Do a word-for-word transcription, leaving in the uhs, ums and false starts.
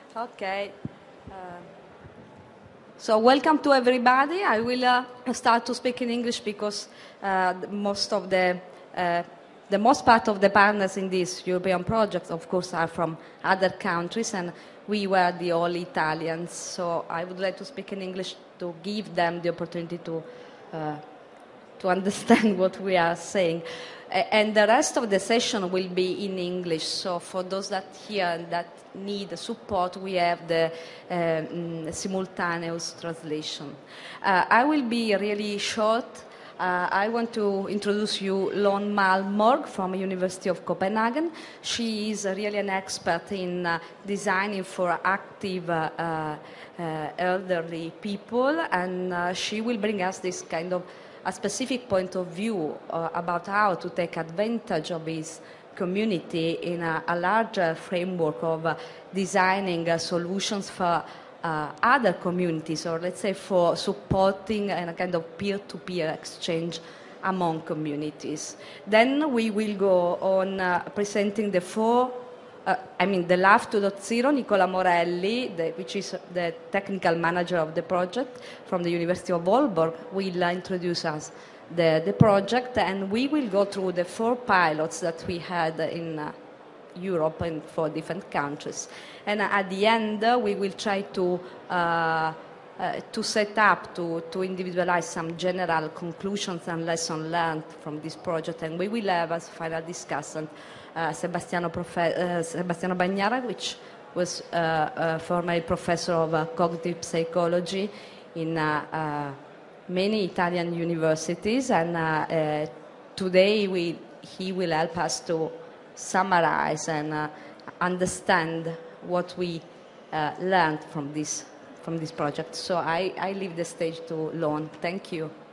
Okay. Uh, so welcome to everybody. I will uh, start to speak in English because uh, most of the uh, the most part of the partners in this European project, of course, are from other countries, and we were the only Italians. So I would like to speak in English to give them the opportunity to uh, to understand what we are saying. And the rest of the session will be in English. So for those that hear that need support, we have the uh, mm, simultaneous translation. Uh, I will be really short. Uh, I want to introduce you Lone Malmborg from University of Copenhagen. She is really an expert in uh, designing for active uh, uh, elderly people, and uh, she will bring us this kind of a specific point of view uh, about how to take advantage of his community in a, a larger framework of uh, designing uh, solutions for uh, other communities, or let's say for supporting a kind of peer-to-peer exchange among communities. Then we will go on uh, presenting the four Uh, I mean, the Lab two point zero, Nicola Morelli, the, which is the technical manager of the project from the University of Aalborg, will uh, introduce us the, the project, and we will go through the four pilots that we had in uh, Europe and four different countries. And uh, at the end, uh, we will try to uh, Uh, to set up, to, to individualize some general conclusions and lessons learned from this project. And we will have as final discussant uh, Sebastiano, Profe- uh, Sebastiano Bagnara, which was uh, a former professor of uh, cognitive psychology in uh, uh, many Italian universities. And uh, uh, today we, he will help us to summarize and uh, understand what we uh, learned from this from this project. So I, I leave the stage to Lone. Thank you.